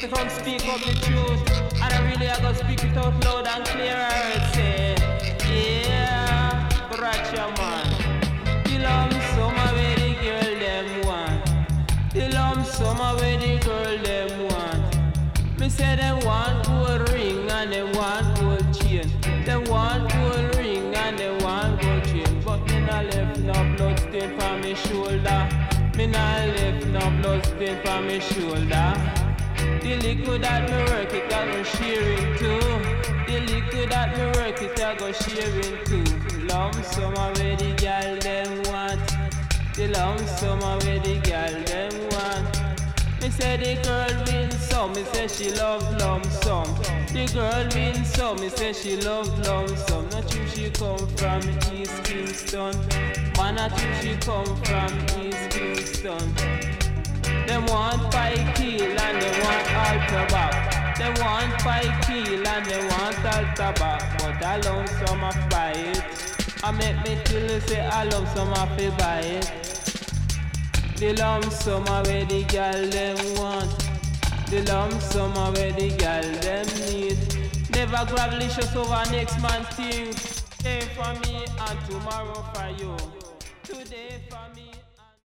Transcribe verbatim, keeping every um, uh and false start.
if I'm speak up the truth, and I really I go speak it out loud and clear. I would say, yeah, Bracha man. The lump sum where the girl them want. The lump sum where the girl them want. Me say they want gold ring and they want gold chain. They want gold ring and they want gold chain. But me not left no blood stain from me shoulder. Me not left no blood stain from me shoulder. The liquid that me work it, I go sharing too. The liquid that me work it, I go sharing too. Lump sum where the girl them want. The lump sum where the girl them want. Me say the girl win some, me say she love lump sum. The girl win some, me say she love lump sum. Not true she come from East Kingston. Man, not true she come from East Kingston. Them want five kill and they want altar back. They want five kill and they want altar back. But I love some of buy it. I make me tell you say I love some of you buy it. The lump sum where the girl them want. The lump sum where the girl them need. Never grab licious over next man's thing. Today for me and tomorrow for you. Today for me.